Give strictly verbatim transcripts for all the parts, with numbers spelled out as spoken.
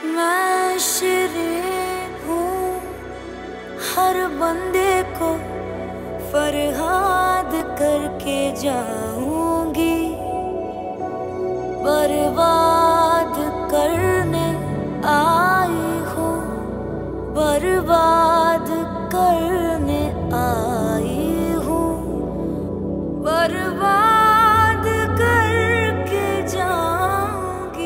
मैं शिरीन हूँ, हर बंदे को फरहाद करके जाऊंगी। बर्बाद करने आई हूँ, बर्बाद करने आई हूँ, बर्बाद करके जाऊंगी।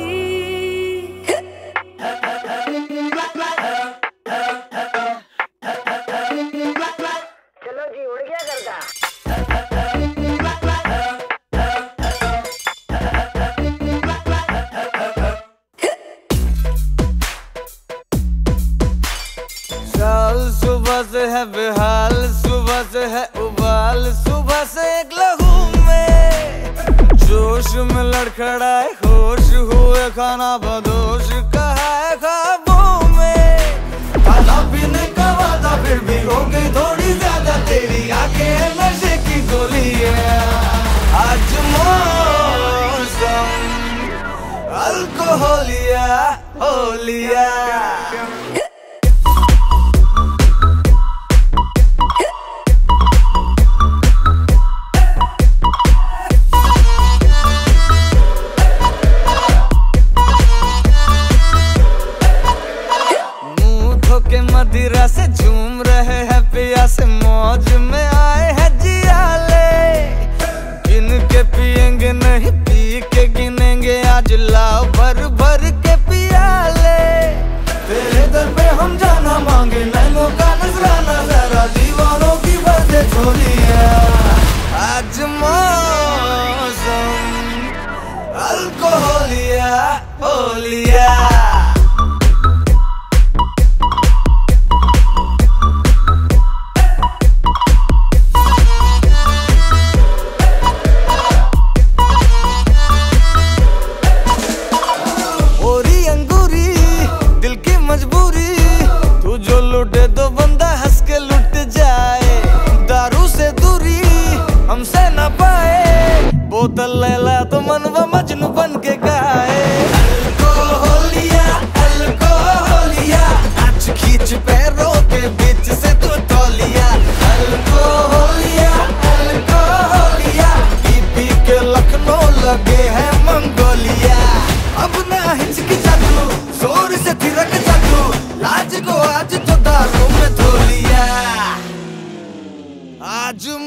चलो जी, उड़ गया करता। साल सुबह से है बेहाल, सुबह से है उबाल, सुबह से एक लहू में जोश में लड़खड़ाए, होश हुए खाना बदोश कहा है ख्वाबों में। खाना पीने का वादा फिर भी हो गई थोड़ी ज्यादा, तेरी आंखें नशे की गोली है। आज मौसम अल्कोहलिया होलिया। के मदिरा से झूम रहे हैं पिया से, मौज में आए हैं जियाले। गिन के पिएंगे नहीं, पी के गिनेंगे आज, लाओ भर भर के पियाले। तेरे दर पे हम जाना मांगे, नैनों का नजराना, जरा दीवानों की बातें छोड़ी है। आज मौसम अल्कोहलिया होलिया। मजबूरी तू जो लुटे तो बंदा हंस के लुट जाए। दारू से दूरी हमसे न पाए, बोतल ले ला तो मनवा मजनू बन के गाए। अल्कोहलिया अल्कोहलिया, नाच खींच पैरों के बीच से तू तौलिया। अल्कोहलिया अल्कोहलिया, पी पी के लखनऊ लगे हैं मंगोलिया। अब ना हिचकिचा तू, जोर से थिरक जा तू, लाज को आज तो दारू में धो लिया। आज